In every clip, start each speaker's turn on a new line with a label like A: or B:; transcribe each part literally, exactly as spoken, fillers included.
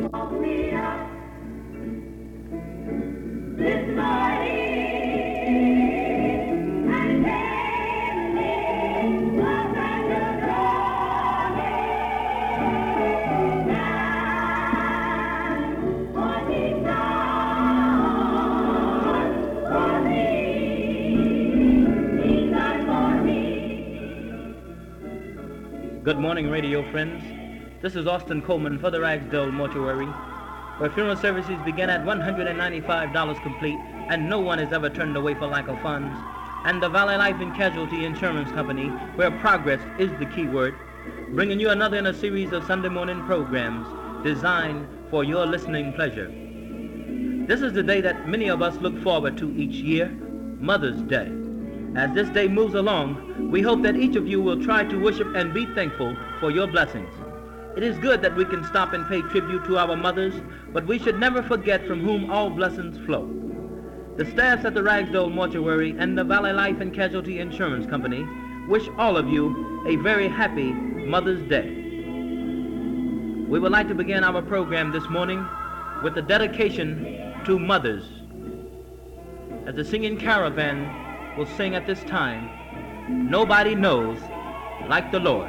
A: Good morning, radio friends. This is Austin Coleman for the Ragsdale Mortuary, where funeral services begin at one hundred ninety-five dollars complete, and no one is ever turned away for lack of funds, and the Valley Life and Casualty Insurance Company, where progress is the key word, bringing you another in a series of Sunday morning programs designed for your listening pleasure. This is the day that many of us look forward to each year, Mother's Day. As this day moves along, we hope that each of you will try to worship and be thankful for your blessings. It is good that we can stop and pay tribute to our mothers, but we should never forget from whom all blessings flow. The staffs at the Ragsdale Mortuary and the Valley Life and Casualty Insurance Company wish all of you a very happy Mother's Day. We would like to begin our program this morning with a dedication to mothers. As the singing caravan will sing at this time, Nobody Knows Like the Lord.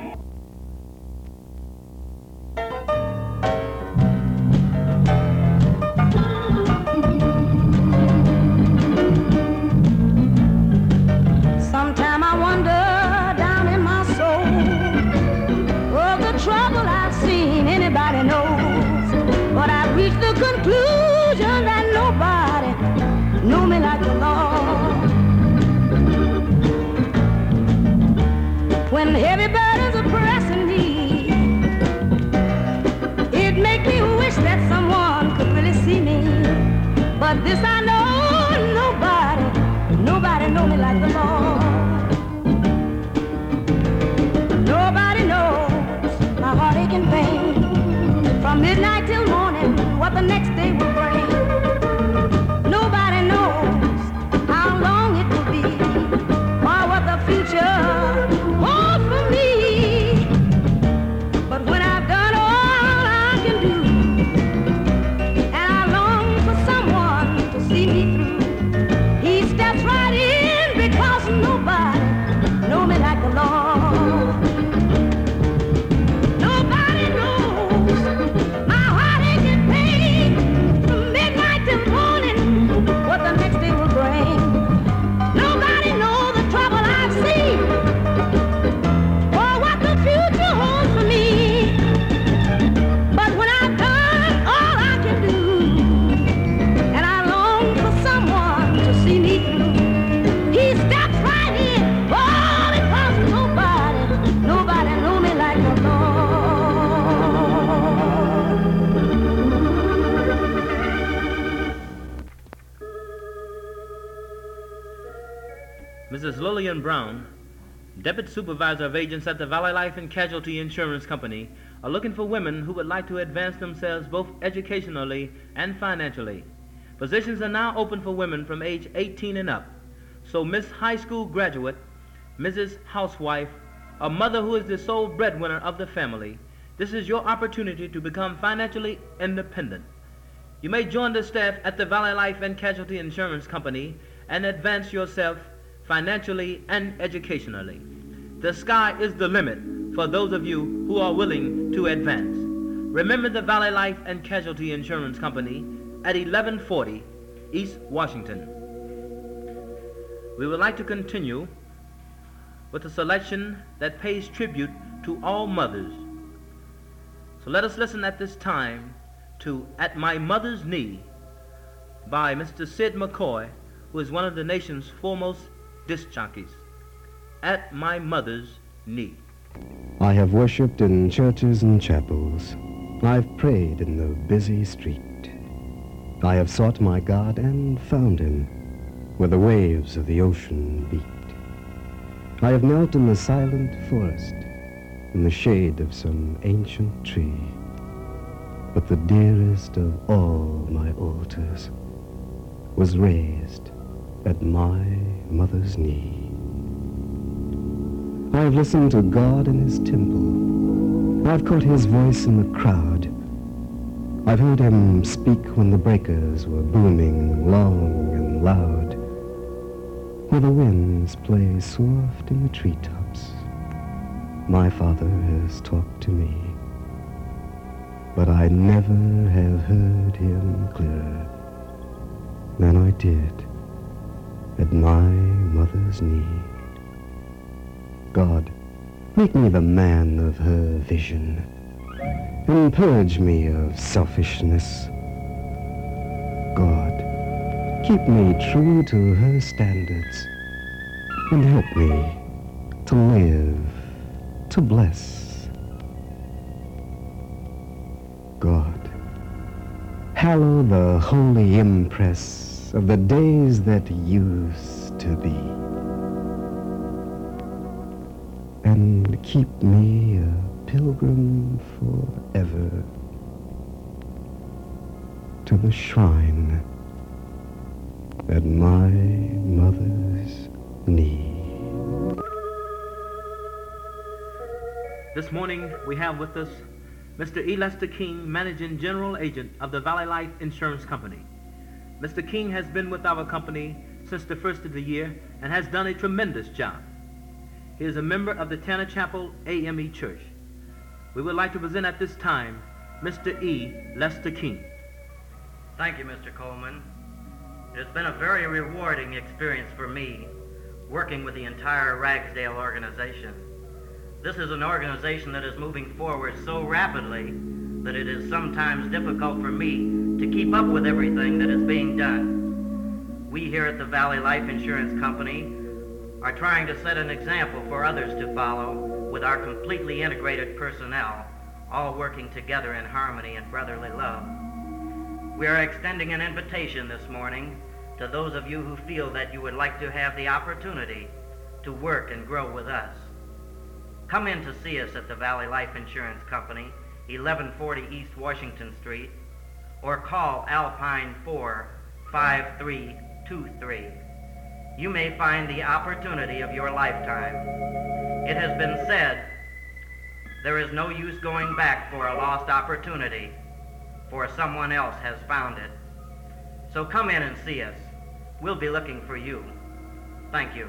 B: Sometime I wonder down in my soul, oh, the trouble I've seen anybody knows, but I've reached the conclusion that nobody knew me like the Lord. When heavy burdens are pressing me, it makes me wish that someone could really see me. But this I know, nobody, nobody know me like the Lord. Nobody knows my heartache and pain, from midnight till morning, what the next day will bring. Nobody knows how long it will be, or what the future holds for me. But when I've done all I can do, and I long for someone to see me through, he steps right in, because nobody know me like the Lord. Nobody knows my heartache and pain, from midnight till morning, what the next day will bring. Nobody knows the trouble I've seen, or what the future holds for me. But when I've done all I can do, and I long for someone to see me through, he steps right in, oh, because nobody, nobody know me like the Lord.
A: Missus Lillian Brown, Deputy Supervisor of Agents at the Valley Life and Casualty Insurance Company, are looking for women who would like to advance themselves both educationally and financially. Positions are now open for women from age eighteen and up. So Miss High School graduate, Missus Housewife, a mother who is the sole breadwinner of the family, this is your opportunity to become financially independent. You may join the staff at the Valley Life and Casualty Insurance Company and advance yourself financially and educationally. The sky is the limit for those of you who are willing to advance. Remember the Valley Life and Casualty Insurance Company at eleven forty East Washington. We would like to continue with a selection that pays tribute to all mothers. So let us listen at this time to At My Mother's Knee by Mister Sid McCoy, who is one of the nation's foremost disc jockeys. At My Mother's Knee.
C: I have worshipped in churches and chapels. I've prayed in the busy street. I have sought my God and found him where the waves of the ocean beat. I have knelt in the silent forest in the shade of some ancient tree. But the dearest of all my altars was raised at my mother's knee. I have listened to God in his temple. I've caught his voice in the crowd. I've heard him speak when the breakers were booming long and loud, where the winds play soft in the treetops. My father has talked to me, but I never have heard him clearer than I did at my mother's knee. God, make me the man of her vision, and purge me of selfishness. God, keep me true to her standards, and help me to live, to bless. God, hallow the holy impress of the days that used to be, and keep me a pilgrim forever to the shrine at my mother's knee.
A: This morning we have with us Mister E. Lester King, Managing General Agent of the Valley Life Insurance Company. Mister King has been with our company since the first of the year and has done a tremendous job. He is a member of the Tanner Chapel A M E Church. We would like to present at this time Mister E. Lester King.
D: Thank you, Mister Coleman. It has been a very rewarding experience for me working with the entire Ragsdale organization. This is an organization that is moving forward so rapidly that it is sometimes difficult for me to keep up with everything that is being done. We here at the Valley Life Insurance Company are trying to set an example for others to follow with our completely integrated personnel, all working together in harmony and brotherly love. We are extending an invitation this morning to those of you who feel that you would like to have the opportunity to work and grow with us. Come in to see us at the Valley Life Insurance Company, eleven forty East Washington Street, or call Alpine four, five three two three. You may find the opportunity of your lifetime. It has been said, there is no use going back for a lost opportunity, for someone else has found it. So come in and see us. We'll be looking for you. Thank you.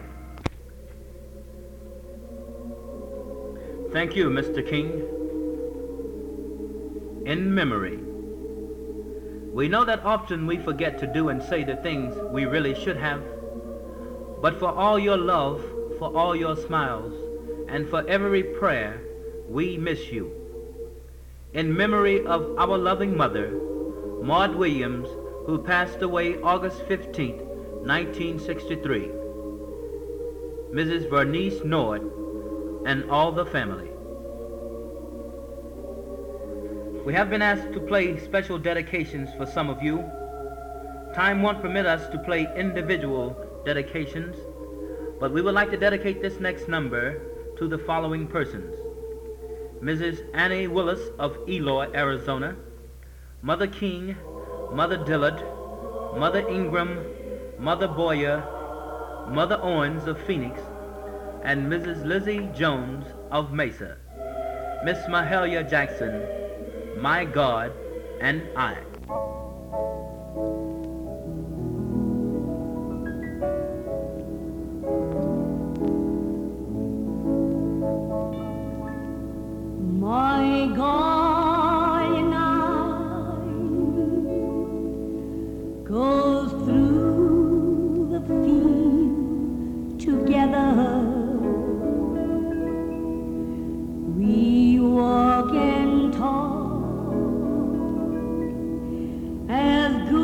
A: Thank you, Mister King. In memory. We know that often we forget to do and say the things we really should have, but for all your love, for all your smiles, and for every prayer, we miss you. In memory of our loving mother, Maud Williams, who passed away August fifteenth, nineteen sixty-three, Missus Vernice Nord, and all the family. We have been asked to play special dedications for some of you. Time won't permit us to play individual dedications, but we would like to dedicate this next number to the following persons: Missus Annie Willis of Eloy, Arizona, Mother King, Mother Dillard, Mother Ingram, Mother Boyer, Mother Owens of Phoenix, and Missus Lizzie Jones of Mesa. Miss Mahalia Jackson, My God and I.
B: My God and I goes through the field together. We walk and talk as good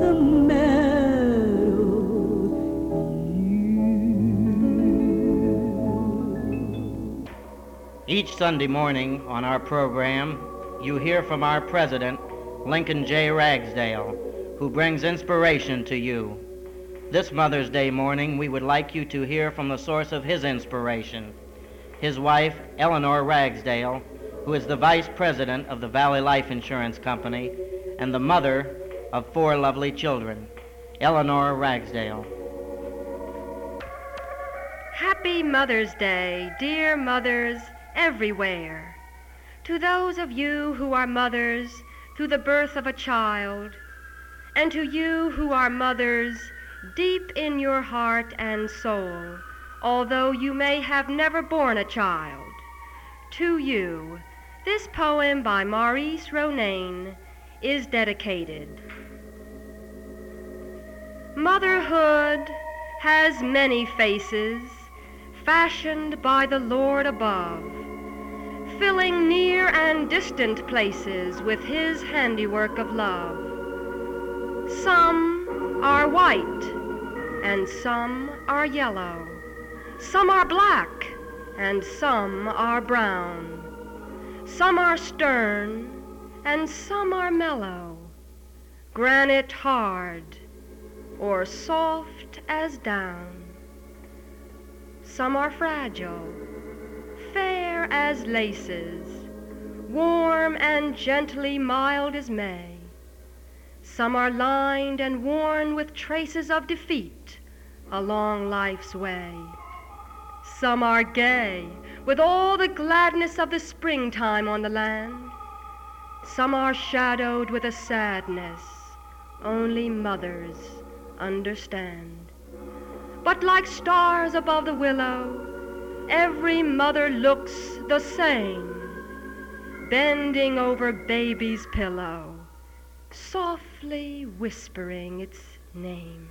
B: the meadow view.
D: Each Sunday morning on our program, you hear from our president, Lincoln J. Ragsdale, who brings inspiration to you. This Mother's Day morning, we would like you to hear from the source of his inspiration, his wife, Eleanor Ragsdale, who is the vice president of the Valley Life Insurance Company and the mother of four lovely children. Eleanor Ragsdale.
E: Happy Mother's Day, dear mothers everywhere. To those of you who are mothers through the birth of a child, and to you who are mothers deep in your heart and soul, although you may have never borne a child, to you, this poem by Maurice Ronaine is dedicated. Motherhood has many faces, fashioned by the Lord above, filling near and distant places with his handiwork of love. Some are white, and some are yellow. Some are black, and some are brown. Some are stern, and some are mellow, granite hard, or soft as down. Some are fragile, fair as laces, warm and gently mild as May. Some are lined and worn with traces of defeat along life's way. Some are gay with all the gladness of the springtime on the land. Some are shadowed with a sadness only mothers understand. But like stars above the willow, every mother looks the same, bending over baby's pillow, softly whispering its name.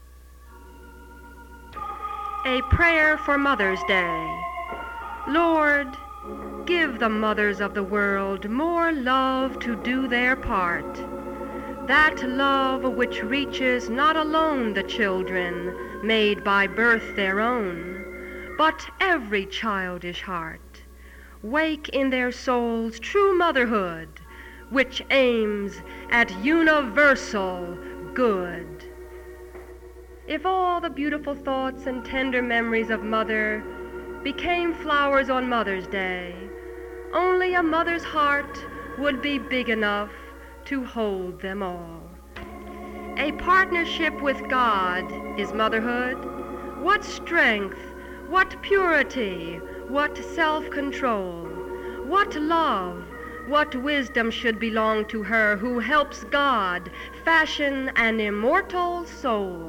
E: A prayer for Mother's Day. Lord, give the mothers of the world more love to do their part, that love which reaches not alone the children made by birth their own, but every childish heart. Wake in their souls true motherhood, which aims at universal good. If all the beautiful thoughts and tender memories of mother became flowers on Mother's Day, only a mother's heart would be big enough to hold them all. A partnership with God is motherhood. What strength, what purity, what self-control, what love, what wisdom should belong to her who helps God fashion an immortal soul.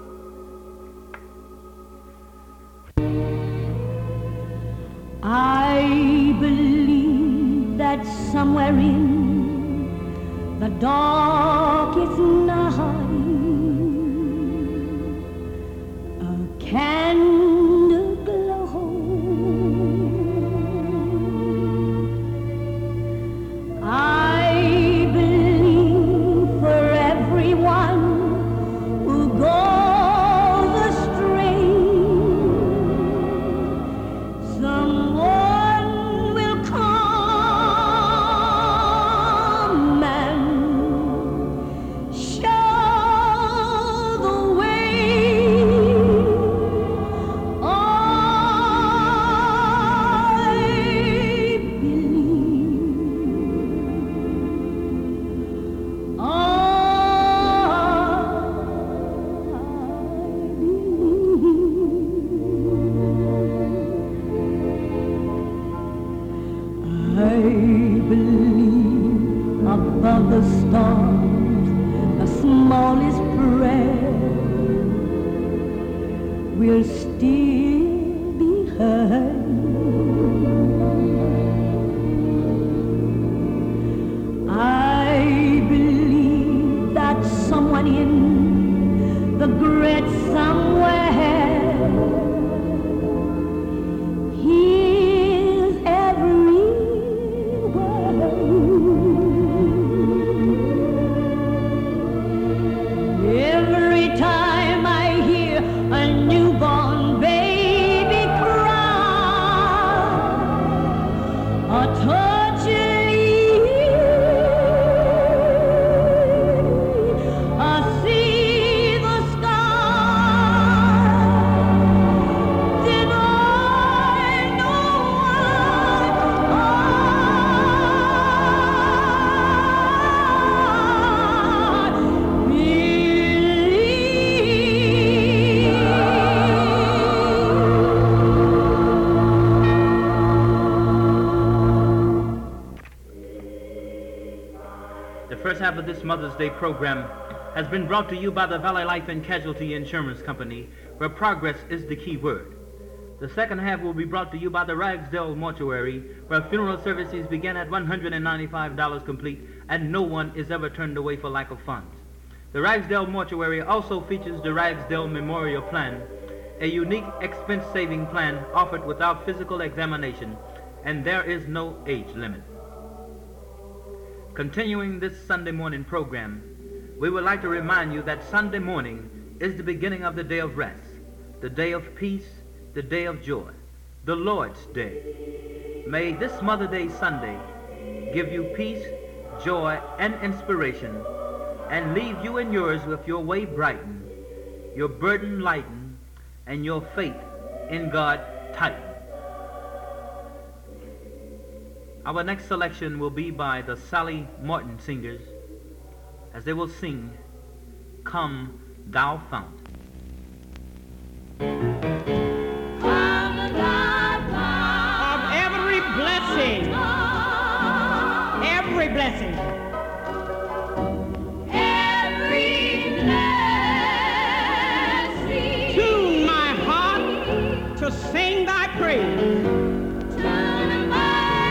B: I believe that somewhere in the darkest night, a candle glows. I believe for everyone who goes astray, someone will come and show the way. I believe. I believe. I believe above the stars, the smallest prayer will still be heard. I believe that someone in the great somewhere hears every word.
A: Mother's Day program has been brought to you by the Valley Life and Casualty Insurance Company, where progress is the key word. The second half will be brought to you by the Ragsdale Mortuary, where funeral services begin at one hundred ninety-five dollars complete, and no one is ever turned away for lack of funds. The Ragsdale Mortuary also features the Ragsdale Memorial Plan, a unique expense-saving plan offered without physical examination, and there is no age limit. Continuing this Sunday morning program, we would like to remind you that Sunday morning is the beginning of the day of rest, the day of peace, the day of joy, the Lord's Day. May this Mother Day Sunday give you peace, joy, and inspiration, and leave you and yours with your way brightened, your burden lightened, and your faith in God tightened. Our next selection will be by the Sally Morton Singers, as they will sing, Come Thou Fount.
F: Of every blessing, every blessing,
B: Every blessing.
F: tune my heart to sing thy praise.
B: Tune my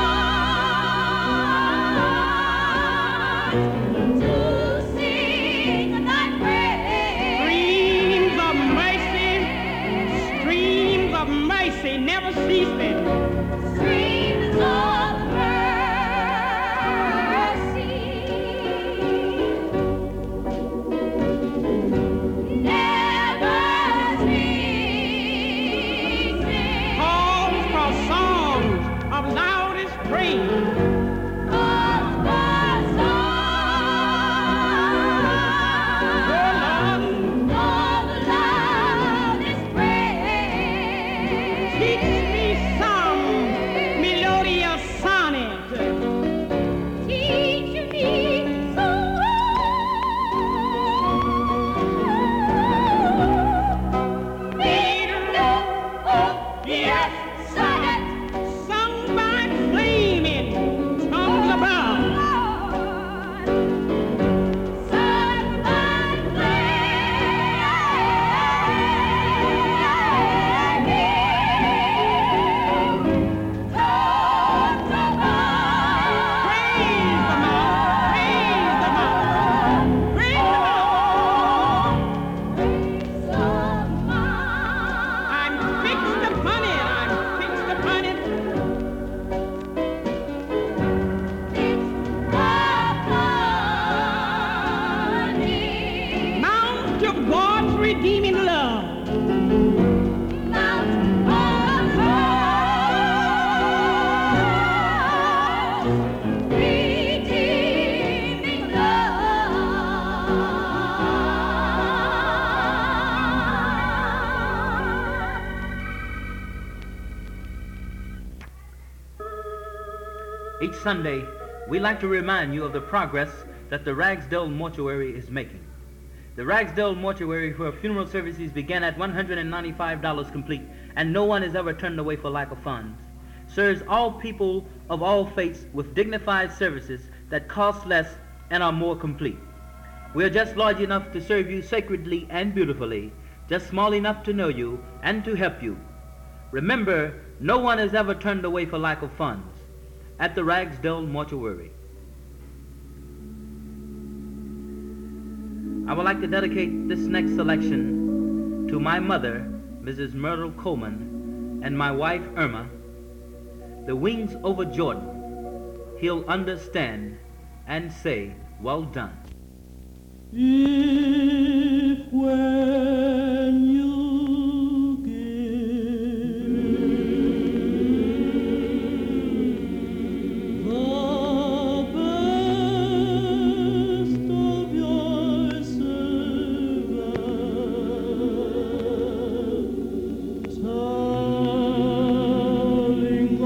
B: heart to sing thy praise.
F: Streams of mercy, streams of mercy never ceasing.
B: Streams of mercy never ceasing.
F: Calls for songs of loudest praise.
B: Calls for songs of loudest praise.
F: Teach me some melodious sonnet.
B: Teach me so. Yes, sonnet.
F: Sung by flaming tongues above.
B: Sung by flaming tongues above.
F: Praise the Lord, praise the Lord, praise the Lord. I'm fixed upon it, I'm fixed upon it. Mount of God's redeeming love.
A: Each Sunday, we like to remind you of the progress that the Ragsdale Mortuary is making. The Ragsdale Mortuary, where funeral services began at one hundred ninety-five dollars complete, and no one is ever turned away for lack of funds, serves all people of all faiths with dignified services that cost less and are more complete. We are just large enough to serve you sacredly and beautifully, just small enough to know you and to help you. Remember, no one is ever turned away for lack of funds at the Ragsdale Mortuary. I would like to dedicate this next selection to my mother, Missus Myrtle Coleman, and my wife, Irma. The Wings Over Jordan. He'll understand and say, well done.
G: If when you give the best of your servant, telling the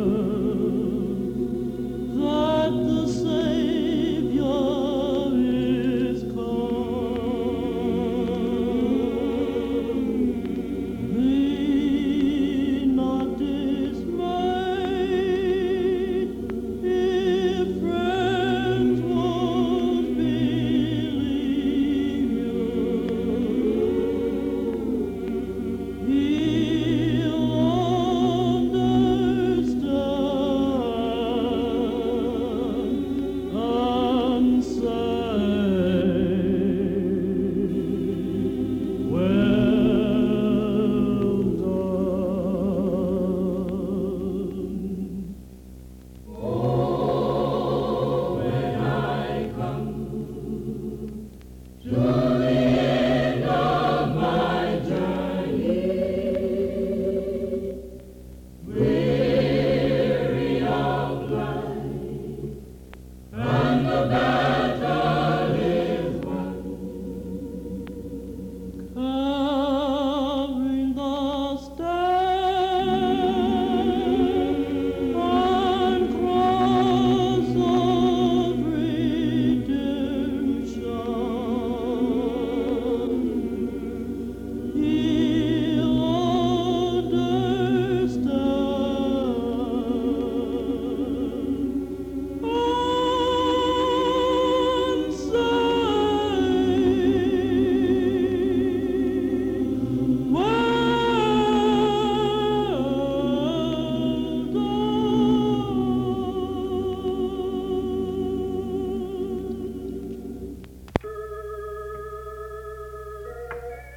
G: world that the Savior is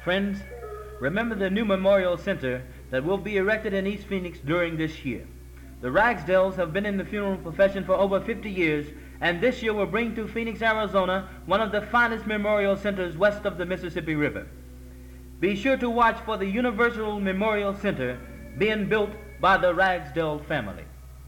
A: Friends, remember the new memorial center that will be erected in East Phoenix during this year. The Ragsdales have been in the funeral profession for over fifty years, and this year will bring to Phoenix, Arizona, one of the finest memorial centers west of the Mississippi River. Be sure to watch for the Universal Memorial Center being built by the Ragsdale family.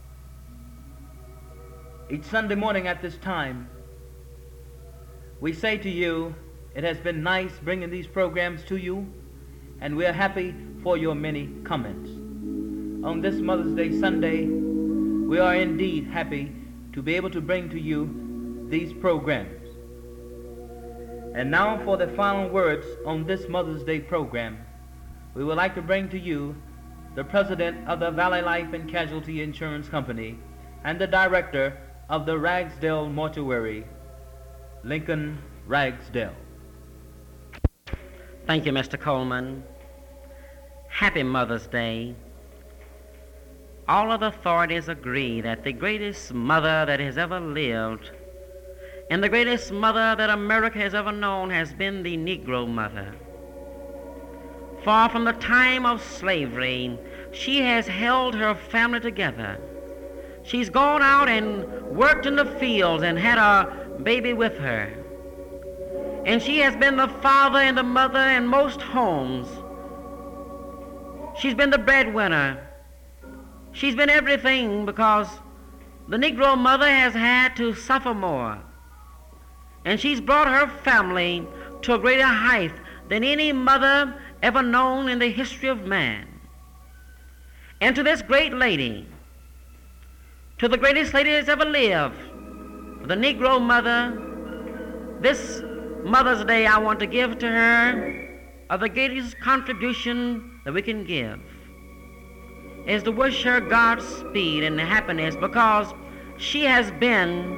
A: Each Sunday morning at this time, we say to you, it has been nice bringing these programs to you, and we are happy for your many comments. On this Mother's Day Sunday, we are indeed happy to be able to bring to you these programs. And now for the final words on this Mother's Day program, we would like to bring to you the president of the Valley Life and Casualty Insurance Company and the director of the Ragsdale Mortuary, Lincoln Ragsdale.
H: Thank you, Mister Coleman. Happy Mother's Day. All of the authorities agree that the greatest mother that has ever lived and the greatest mother that America has ever known has been the Negro mother. For from the time of slavery, she has held her family together. She's gone out and worked in the fields and had a baby with her. And she has been the father and the mother in most homes. She's been the breadwinner. She's been everything because the Negro mother has had to suffer more. And she's brought her family to a greater height than any mother ever known in the history of man. And to this great lady, to the greatest lady that's ever lived, the Negro mother, this Mother's Day I want to give to her of the greatest contribution that we can give is to wish her Godspeed and happiness, because she has been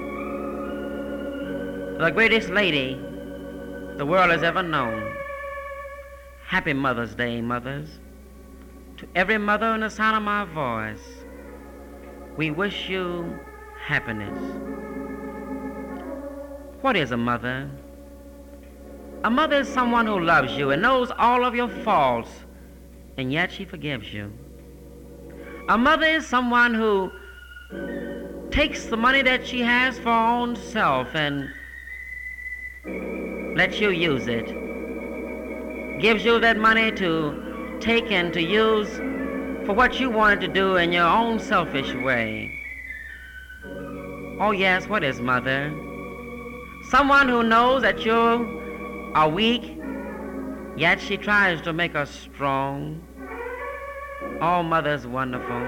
H: the greatest lady the world has ever known. Happy Mother's Day, mothers. To every mother in the sound of my voice, we wish you happiness. What is a mother? A mother is someone who loves you and knows all of your faults, and yet she forgives you. A mother is someone who takes the money that she has for her own self and lets you use it. Gives you that money to take and to use for what you wanted to do in your own selfish way. Oh yes, what is mother? Someone who knows that you are weak, yet she tries to make us strong. Oh, mother's wonderful.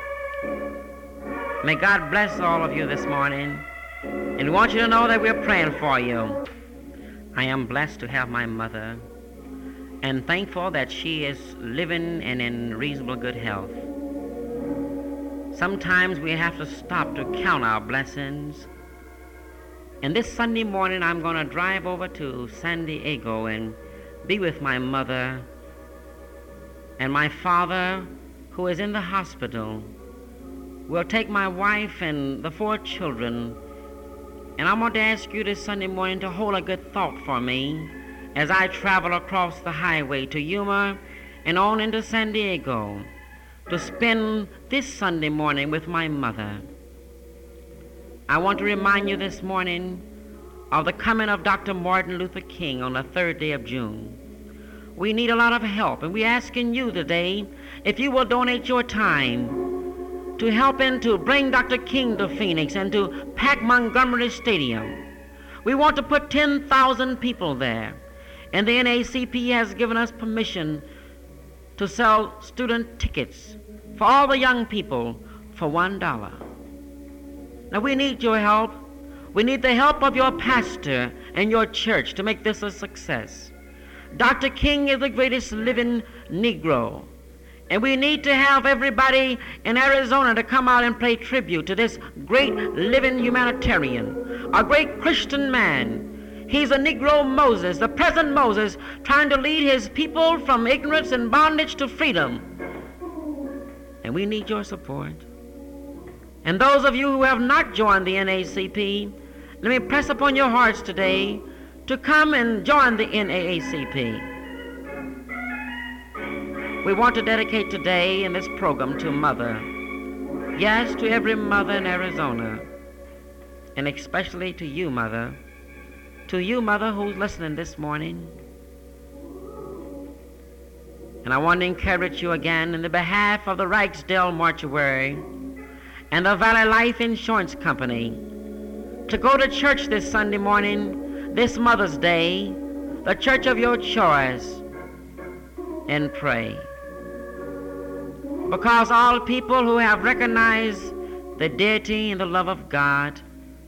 H: May God bless all of you this morning. And we want you to know that we're praying for you. I am blessed to have my mother and thankful that she is living and in reasonable good health. Sometimes we have to stop to count our blessings. And this Sunday morning I'm going to drive over to San Diego and be with my mother and my father, who is in the hospital. We'll take my wife and the four children, and I'm going to ask you this Sunday morning to hold a good thought for me as I travel across the highway to Yuma and on into San Diego to spend this Sunday morning with my mother. I want to remind you this morning of the coming of Doctor Martin Luther King on the third day of June. We need a lot of help, and we're asking you today if you will donate your time to help in to bring Doctor King to Phoenix and to pack Montgomery Stadium. We want to put ten thousand people there, and the N double A C P has given us permission to sell student tickets for all the young people for one dollar. Now we need your help. We need the help of your pastor and your church to make this a success. Doctor King is the greatest living Negro, and we need to have everybody in Arizona to come out and pay tribute to this great living humanitarian, a great Christian man. He's a Negro Moses, the present Moses, trying to lead his people from ignorance and bondage to freedom. And we need your support. And those of you who have not joined the N double A C P, let me press upon your hearts today to come and join the N double A C P. we want to dedicate today in this program to Mother. Yes, to every mother in Arizona, and especially to you, Mother. To you, Mother, who's listening this morning. And I want to encourage you again in the behalf of the Ragsdale Mortuary and the Valley Life Insurance Company to go to church this Sunday morning, this Mother's Day, the church of your choice, and pray. Because all people who have recognized the deity and the love of God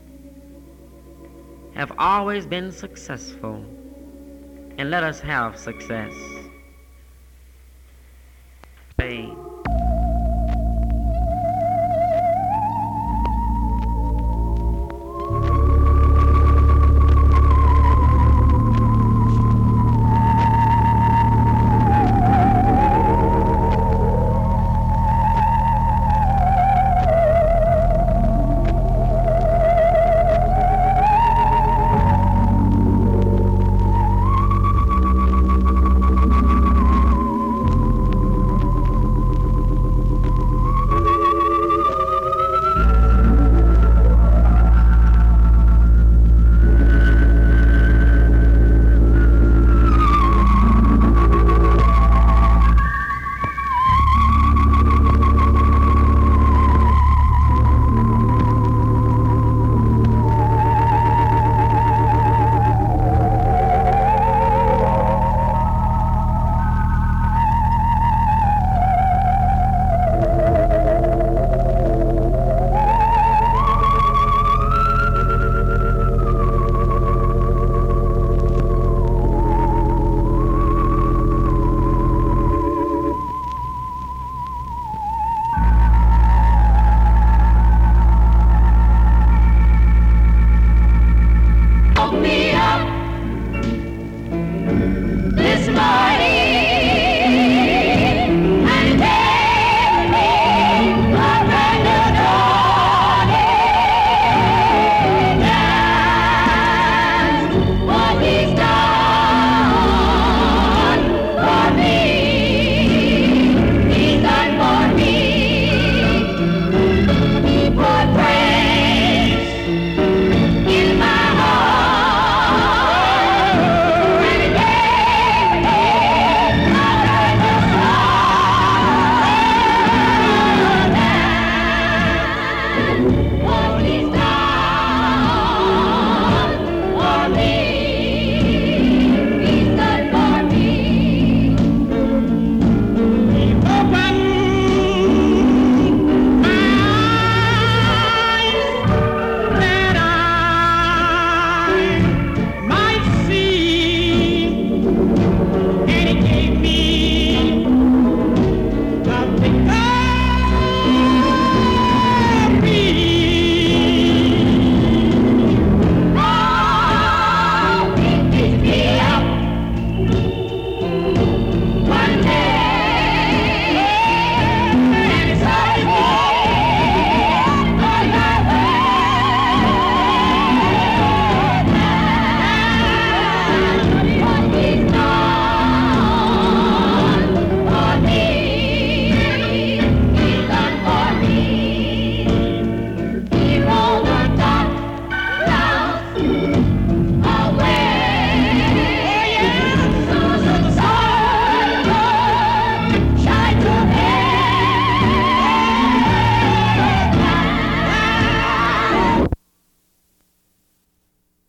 H: have always been successful, and let us have success. Pray.
B: Me up.